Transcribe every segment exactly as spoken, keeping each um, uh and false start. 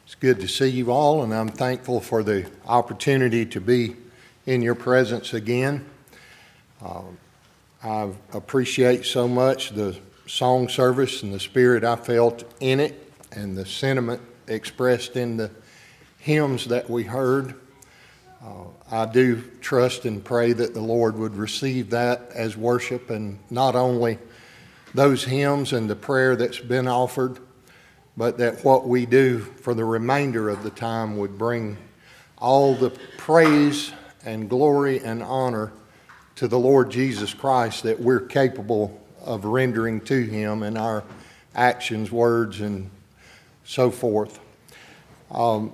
It's good to see you all, and I'm thankful for the opportunity to be in your presence again. Uh, I appreciate so much the song service and the spirit I felt in it and the sentiment expressed in the hymns that we heard. Uh, I do trust and pray that the Lord would receive that as worship, and not only those hymns and the prayer that's been offered, but that what we do for the remainder of the time would bring all the praise and glory and honor to the Lord Jesus Christ that we're capable of rendering to Him in our actions, words, and so forth. Um,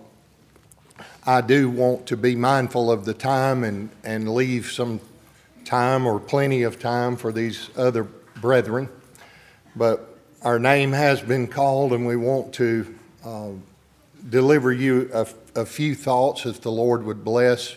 I do want to be mindful of the time and, and leave some time or plenty of time for these other brethren, but our name has been called, and we want to uh, deliver you a, a few thoughts if the Lord would bless.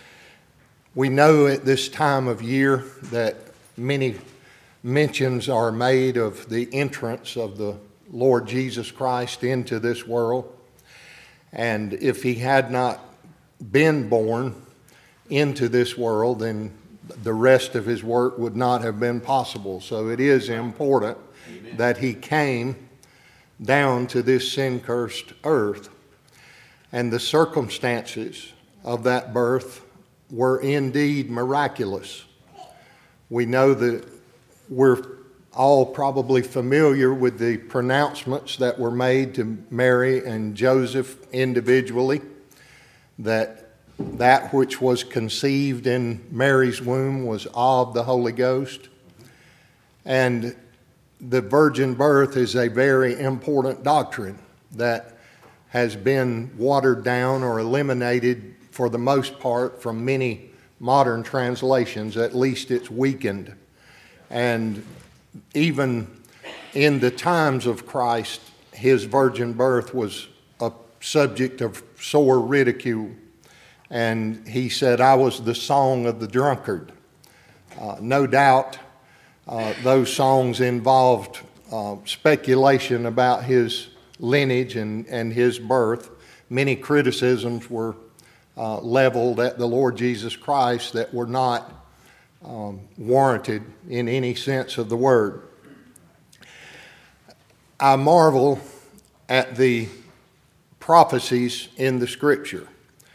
We know at this time of year that many mentions are made of the entrance of the Lord Jesus Christ into this world. And if He had not been born into this world, then the rest of His work would not have been possible. So it is important Amen. That He came down to this sin-cursed earth, and the circumstances of that birth were indeed miraculous. We know that we're all probably familiar with the pronouncements that were made to Mary and Joseph individually, that that which was conceived in Mary's womb was of the Holy Ghost. And the virgin birth is a very important doctrine that has been watered down or eliminated for the most part from many modern translations. At least it's weakened. And even in the times of Christ, His virgin birth was a subject of sore ridicule. And He said, "I was the song of the drunkard." Uh, no doubt uh, those songs involved uh, speculation about His lineage and, and His birth. Many criticisms were uh, leveled at the Lord Jesus Christ that were not um, warranted in any sense of the word. I marvel at the prophecies in the Scripture.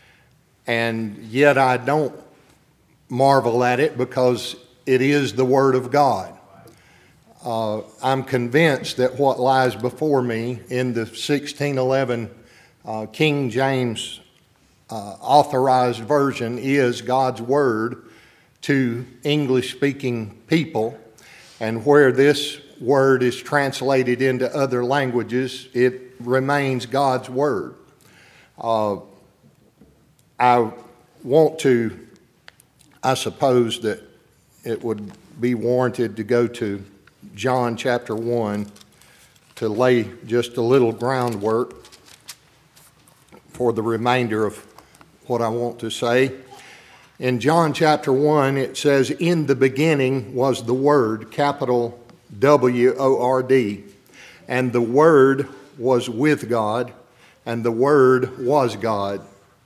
And yet I don't marvel at it because it is the Word of God. Uh, I'm convinced that what lies before me in the sixteen eleven uh, King James uh, authorized version is God's Word to English-speaking people. And where this Word is translated into other languages, it remains God's Word. Uh, I want to, I suppose that it would be warranted to go to John chapter one to lay just a little groundwork for the remainder of what I want to say. In John chapter one, it says, "In the beginning was the Word," capital W O R D, "and the Word was with God, and the Word was God.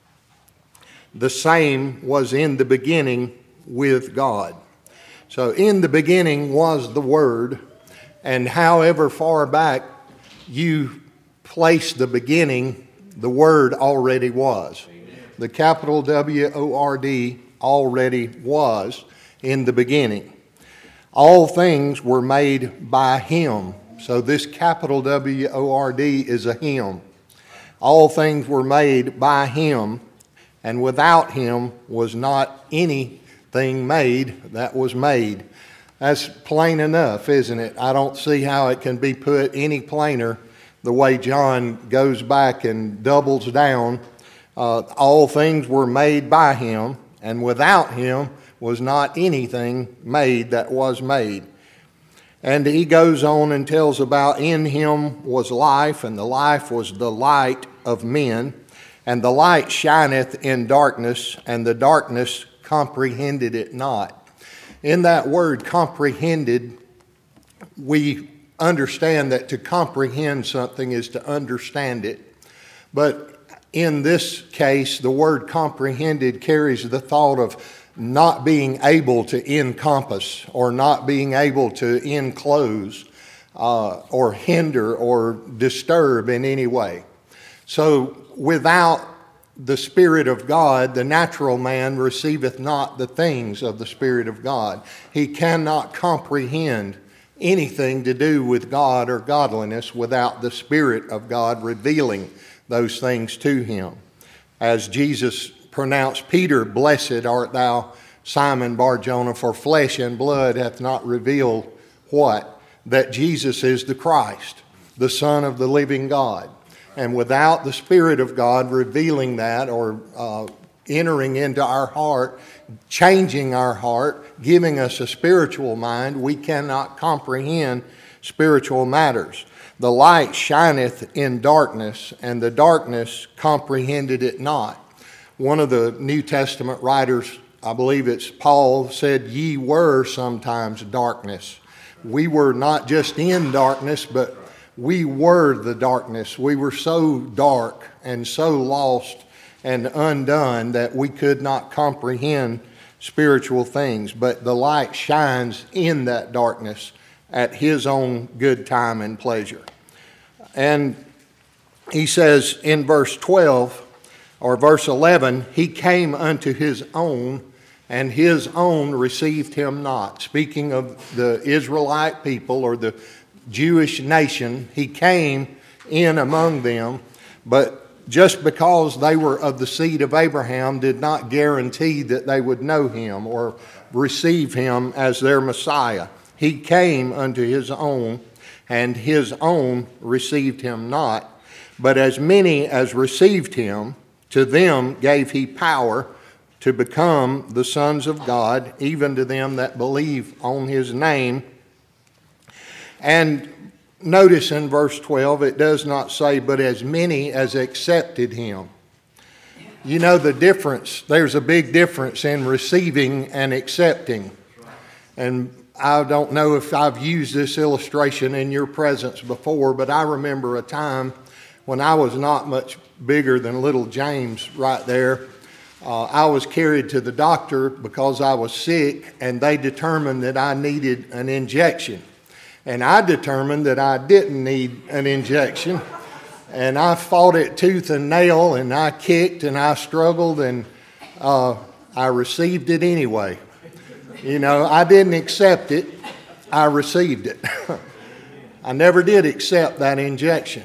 The same was in the beginning with God." So in the beginning was the Word, and however far back you place the beginning, the Word already was. Amen. The capital W O R D already was in the beginning. All things were made by Him. So this capital W O R D is a Him. All things were made by Him, and without Him was not anything made that was made. That's plain enough, isn't it? I don't see how it can be put any plainer the way John goes back and doubles down. Uh, all things were made by Him, and without Him was not anything made that was made. And he goes on and tells about, "In Him was life, and the life was the light of men. And the light shineth in darkness, and the darkness comprehended it not." In that word comprehended, we understand that to comprehend something is to understand it. But in this case, the word comprehended carries the thought of not being able to encompass or not being able to enclose uh, or hinder or disturb in any way. So without the Spirit of God, the natural man receiveth not the things of the Spirit of God. He cannot comprehend anything to do with God or godliness without the Spirit of God revealing those things to him. As Jesus pronounced Peter, "Blessed art thou, Simon Bar-Jonah, for flesh and blood hath not revealed" what? That Jesus is the Christ, the Son of the living God. And without the Spirit of God revealing that or uh, entering into our heart, changing our heart, giving us a spiritual mind, we cannot comprehend spiritual matters. The light shineth in darkness, and the darkness comprehended it not. One of the New Testament writers, I believe it's Paul, said, "Ye were sometimes darkness." We were not just in darkness, but we were the darkness. We were so dark and so lost and undone that we could not comprehend spiritual things. But the light shines in that darkness at his own good time and pleasure. And he says in verse twelve or verse eleven, "He came unto his own, and his own received him not." Speaking of the Israelite people or the Jewish nation, he came in among them, but just because they were of the seed of Abraham did not guarantee that they would know him or receive him as their Messiah. He came unto his own, and his own received him not. But as many as received him, to them gave he power to become the sons of God, even to them that believe on his name. And notice in verse twelve, it does not say, "but as many as accepted him." You know the difference. There's a big difference in receiving and accepting. And I don't know if I've used this illustration in your presence before, but I remember a time when I was not much bigger than little James right there. Uh, I was carried to the doctor because I was sick, and they determined that I needed an injection. And I determined that I didn't need an injection. And I fought it tooth and nail, and I kicked and I struggled, and uh, I received it anyway. You know, I didn't accept it, I received it. I never did accept that injection,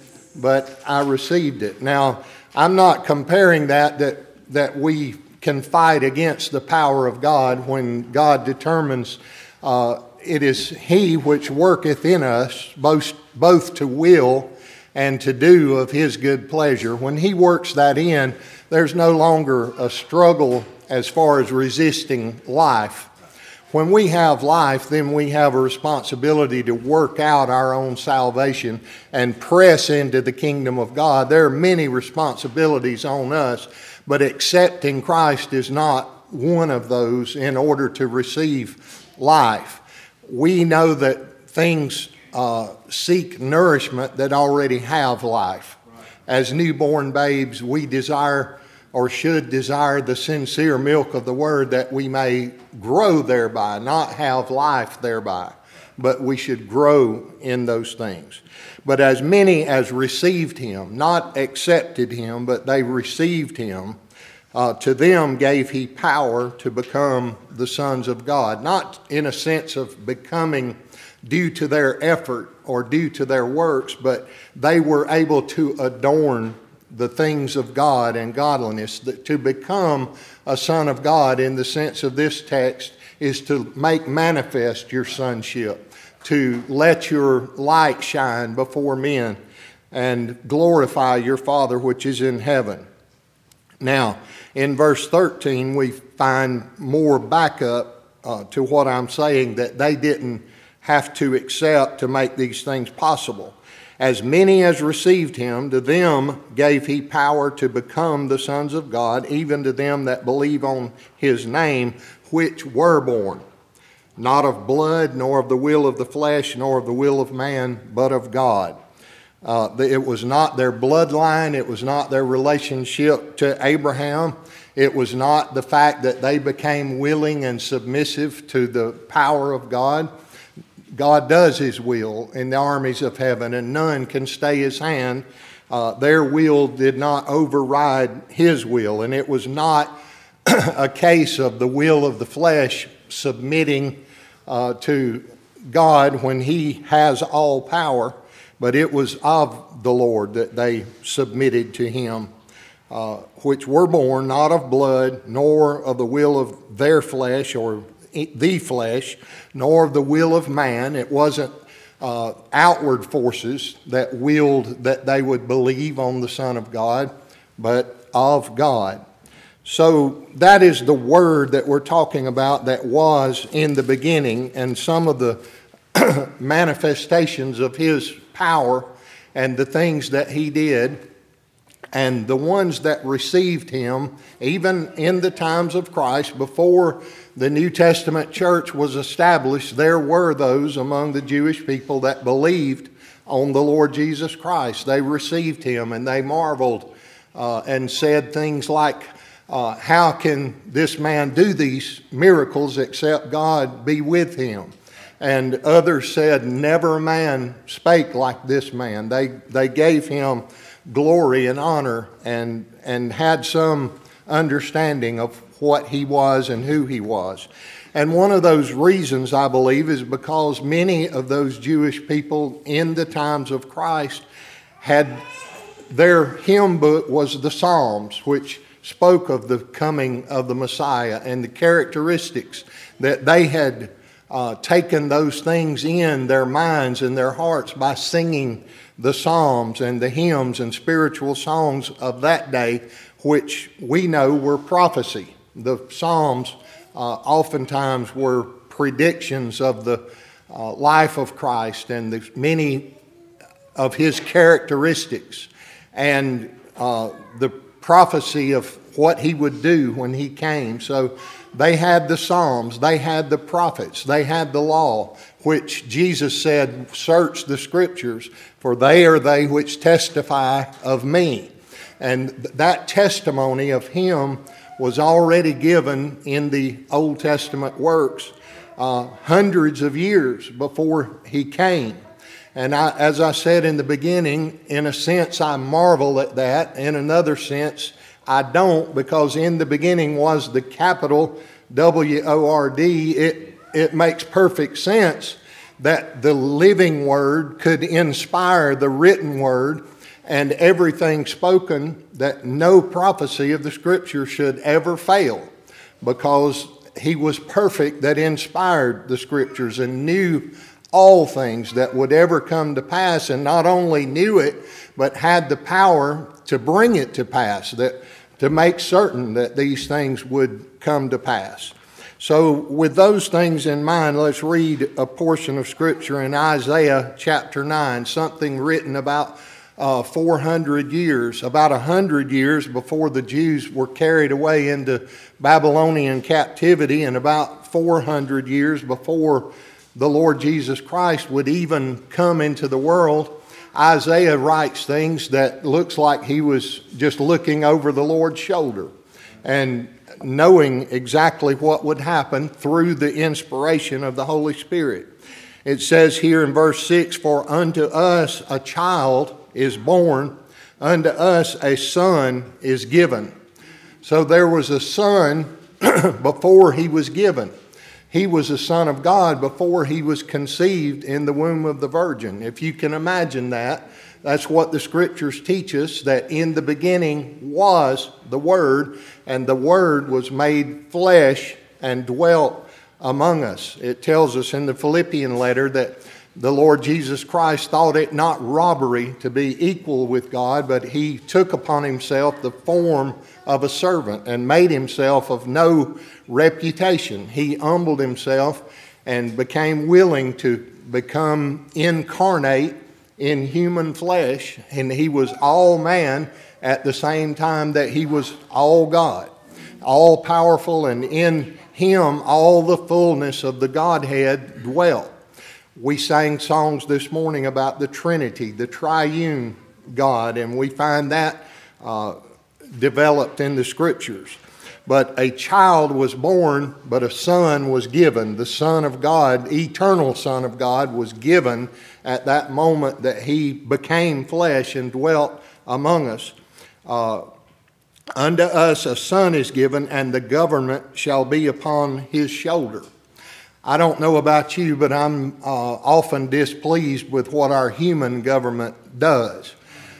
but I received it. Now, I'm not comparing that that that we can fight against the power of God when God determines uh, it is He which worketh in us both, both to will and to do of His good pleasure. When He works that in, there's no longer a struggle as far as resisting life. When we have life, then we have a responsibility to work out our own salvation and press into the kingdom of God. There are many responsibilities on us, but accepting Christ is not one of those in order to receive life. We know that things uh, seek nourishment that already have life. As newborn babes, we desire or should desire the sincere milk of the word that we may grow thereby, not have life thereby, but we should grow in those things. But as many as received him, not accepted him, but they received him, uh, to them gave he power to become the sons of God. Not in a sense of becoming due to their effort or due to their works, but they were able to adorn the things of God and godliness. To become a son of God in the sense of this text is to make manifest your sonship, to let your light shine before men and glorify your Father which is in heaven. Now, in verse thirteen, we find more backup uh, to what I'm saying, that they didn't have to accept to make these things possible. As many as received him, to them gave he power to become the sons of God, even to them that believe on his name, which were born, not of blood, nor of the will of the flesh, nor of the will of man, but of God. Uh, it was not their bloodline. It was not their relationship to Abraham. It was not the fact that they became willing and submissive to the power of God. God does His will in the armies of heaven, and none can stay His hand. Uh, their will did not override His will, and it was not a case of the will of the flesh submitting uh, to God when He has all power, but it was of the Lord that they submitted to Him, uh, which were born not of blood, nor of the will of their flesh or the flesh, nor of the will of man. It wasn't uh, outward forces that willed that they would believe on the Son of God, but of God. So that is the word that we're talking about that was in the beginning, and some of the manifestations of His power and the things that He did. And the ones that received Him, even in the times of Christ, before the New Testament church was established, there were those among the Jewish people that believed on the Lord Jesus Christ. They received Him and they marveled uh, and said things like, uh, how can this man do these miracles except God be with him? And others said, never man spake like this man. They, they gave Him glory and honor and and had some understanding of what He was and who He was. And one of those reasons, I believe, is because many of those Jewish people in the times of Christ had their hymn book was the Psalms, which spoke of the coming of the Messiah and the characteristics that they had uh, taken those things in their minds and their hearts by singing the Psalms and the hymns and spiritual songs of that day, which we know were prophecy. The Psalms uh, oftentimes were predictions of the uh, life of Christ and the many of His characteristics and uh, the prophecy of what He would do when He came. So they had the Psalms, they had the prophets, they had the law, which Jesus said, search the Scriptures, for they are they which testify of me. And that testimony of Him was already given in the Old Testament works uh, hundreds of years before He came. And I, as I said in the beginning, in a sense I marvel at that. In another sense, I don't, because in the beginning was the capital W O R D. It, it makes perfect sense that the living Word could inspire the written Word and everything spoken, that no prophecy of the Scripture should ever fail, because He was perfect that inspired the Scriptures and knew all things that would ever come to pass, and not only knew it, but had the power to bring it to pass, that to make certain that these things would come to pass. So with those things in mind, let's read a portion of Scripture in Isaiah chapter nine, something written about uh, four hundred years, about one hundred years before the Jews were carried away into Babylonian captivity, and about four hundred years before the Lord Jesus Christ would even come into the world. Isaiah writes things that looks like he was just looking over the Lord's shoulder and knowing exactly what would happen through the inspiration of the Holy Spirit. It says here in verse six, for unto us a child is born, unto us a son is given. So there was a son before he was given. He was a son of God before he was conceived in the womb of the Virgin. If you can imagine that, that's what the Scriptures teach us, that in the beginning was the Word, and the Word was made flesh and dwelt among us. It tells us in the Philippian letter that the Lord Jesus Christ thought it not robbery to be equal with God, but He took upon Himself the form of a servant and made Himself of no reputation. He humbled Himself and became willing to become incarnate in human flesh, and He was all man at the same time that He was all God, all powerful, and in Him all the fullness of the Godhead dwelt. We sang songs this morning about the Trinity, the triune God, and we find that uh, developed in the Scriptures. But a child was born, but a son was given. The Son of God, eternal Son of God, was given at that moment that he became flesh and dwelt among us. Uh, Unto us a son is given, and the government shall be upon his shoulder. I don't know about you, but I'm uh, often displeased with what our human government does.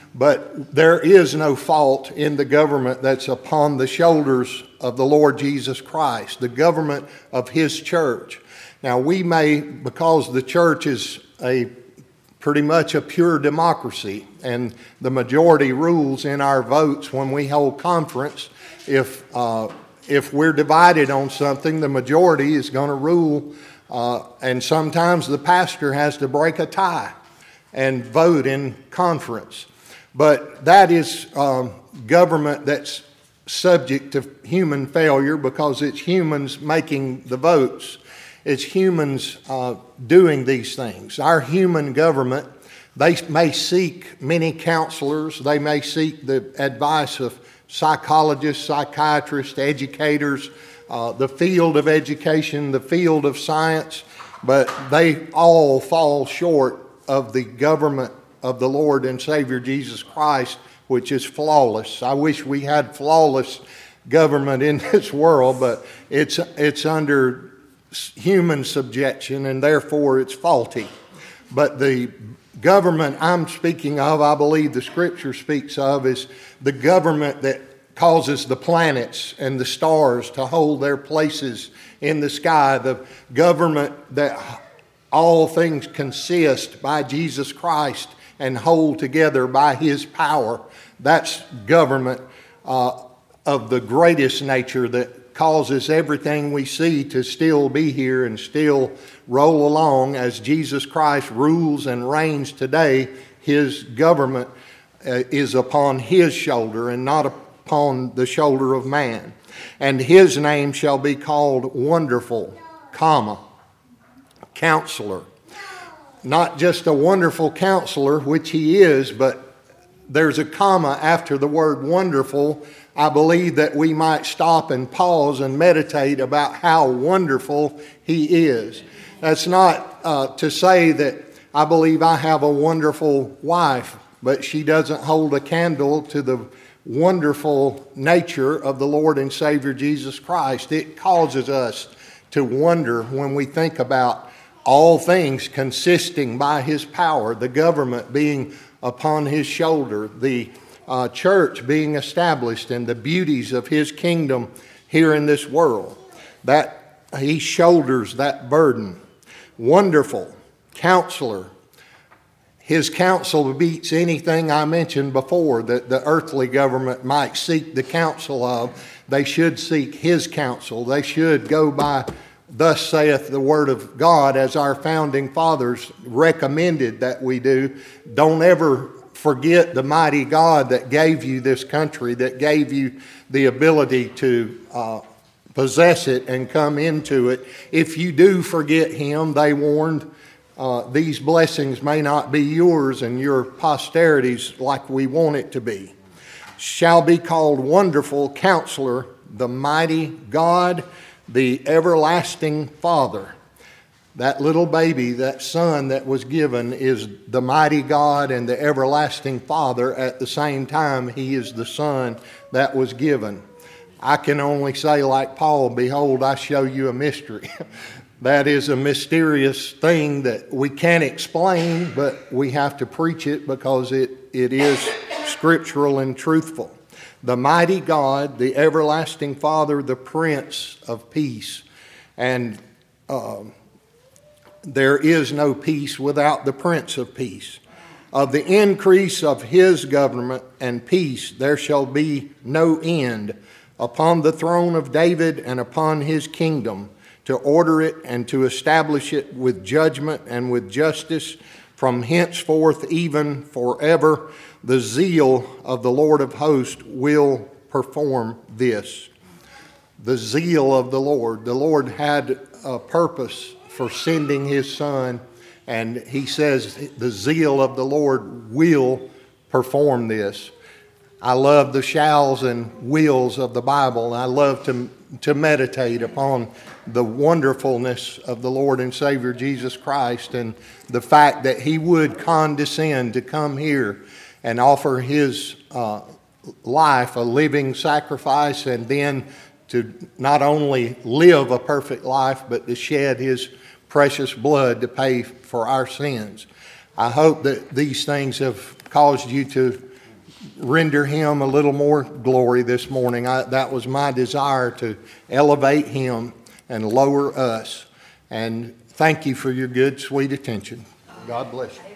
But there is no fault in the government that's upon the shoulders of the Lord Jesus Christ, the government of his church. Now we may, because the church is a pretty much a pure democracy, and the majority rules in our votes when we hold conference. If uh, if we're divided on something, the majority is going to rule, uh, and sometimes the pastor has to break a tie and vote in conference. But that is um, government that's subject to human failure because it's humans making the votes. It's humans uh, doing these things. Our human government, they may seek many counselors. They may seek the advice of psychologists, psychiatrists, educators, uh, the field of education, the field of science, but they all fall short of the government of the Lord and Savior Jesus Christ, which is flawless. I wish we had flawless government in this world, but it's it's under human subjection, and therefore it's faulty. But the government I'm speaking of, I believe the Scripture speaks of, is the government that causes the planets and the stars to hold their places in the sky, the government that all things consist by Jesus Christ and hold together by his power. That's government uh, of the greatest nature that causes everything we see to still be here and still roll along as Jesus Christ rules and reigns today. His government uh, is upon his shoulder and not upon the shoulder of man. And his name shall be called Wonderful, comma, Counselor. Not just a wonderful counselor, which he is, but there's a comma after the word wonderful. I believe that we might stop and pause and meditate about how wonderful he is. That's not uh, to say that I believe I have a wonderful wife, but she doesn't hold a candle to the wonderful nature of the Lord and Savior Jesus Christ. It causes us to wonder when we think about all things consisting by his power, the government being upon his shoulder, the uh, church being established, and the beauties of his kingdom here in this world. That he shoulders that burden. Wonderful Counselor. His counsel beats anything I mentioned before that the earthly government might seek the counsel of. They should seek his counsel. They should go by thus saith the word of God, as our founding fathers recommended that we do. Don't ever forget the mighty God that gave you this country, that gave you the ability to uh, possess it and come into it. If you do forget him, they warned, uh, these blessings may not be yours and your posterity's like we want it to be. Shall be called Wonderful Counselor, the mighty God, the everlasting Father. That little baby, that son that was given, is the mighty God and the everlasting Father. At the same time, he is the son that was given. I can only say like Paul, behold, I show you a mystery. That is a mysterious thing that we can't explain, but we have to preach it because it, it is scriptural and truthful. The mighty God, the everlasting Father, the Prince of Peace. And uh, there is no peace without the Prince of Peace. Of the increase of his government and peace there shall be no end upon the throne of David and upon his kingdom, to order it and to establish it with judgment and with justice from henceforth even forever. The zeal of the Lord of hosts will perform this. The zeal of the Lord. The Lord had a purpose for sending his son And he says the zeal of the Lord will perform this. I love the shalls and wills of the Bible. I love to, to meditate upon the wonderfulness of the Lord and Savior Jesus Christ, and the fact that he would condescend to come here and offer his uh, life a living sacrifice, and then to not only live a perfect life, but to shed his precious blood to pay for our sins. I hope that these things have caused you to render him a little more glory this morning. I, that was my desire, to elevate him and lower us. And thank you for your good, sweet attention. God bless you.